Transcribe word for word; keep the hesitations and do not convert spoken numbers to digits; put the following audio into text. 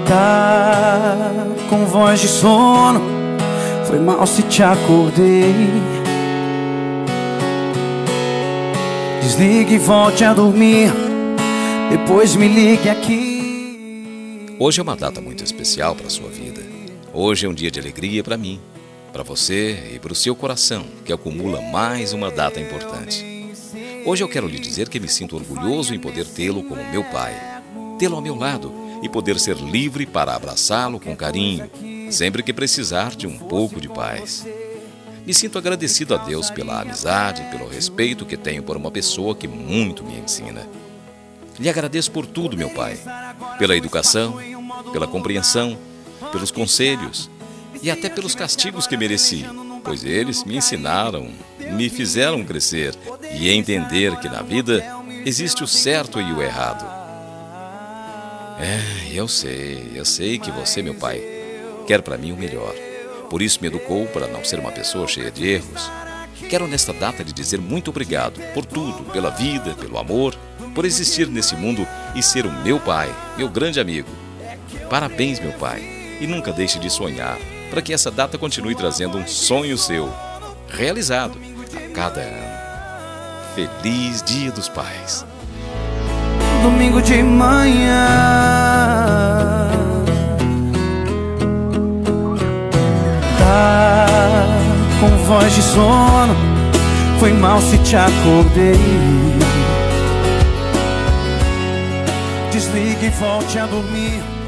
Tá com voz de sono, foi mal se te acordei. Desligue e volte a dormir, depois me ligue aqui. Hoje é uma data muito especial para a sua vida. Hoje é um dia de alegria para mim, para você e para o seu coração, que acumula mais uma data importante. Hoje eu quero lhe dizer que me sinto orgulhoso em poder tê-lo como meu pai, tê-lo ao meu lado e poder ser livre para abraçá-lo com carinho, sempre que precisar de um pouco de paz. Me sinto agradecido a Deus pela amizade, pelo respeito que tenho por uma pessoa que muito me ensina. Lhe agradeço por tudo, meu pai, pela educação, pela compreensão, pelos conselhos e até pelos castigos que mereci, pois eles me ensinaram, me fizeram crescer e entender que na vida existe o certo e o errado. É, eu sei, eu sei que você, meu pai, quer para mim o melhor. Por isso me educou para não ser uma pessoa cheia de erros. Quero nesta data lhe dizer muito obrigado por tudo, pela vida, pelo amor, por existir nesse mundo e ser o meu pai, meu grande amigo. Parabéns, meu pai, e nunca deixe de sonhar, para que essa data continue trazendo um sonho seu, realizado a cada ano. Feliz Dia dos Pais. Domingo de manhã, tá com voz de sono, foi mal se te acordei. Desligue e volte a dormir,